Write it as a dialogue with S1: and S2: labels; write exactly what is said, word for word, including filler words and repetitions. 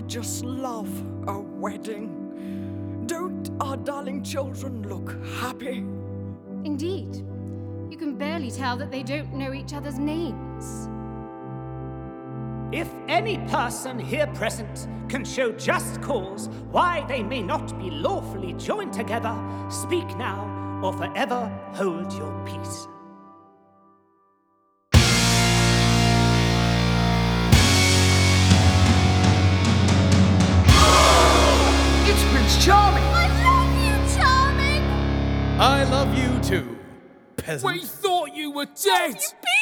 S1: just love a wedding. Don't our darling children look happy?
S2: Indeed. You can barely tell that they don't know each other's names.
S3: If any person here present can show just cause why they may not be lawfully joined together, speak now or forever hold your peace.
S1: It's Prince Charming!
S2: I love you, Charming!
S4: I love you too, peasant.
S5: We thought you were dead!
S2: You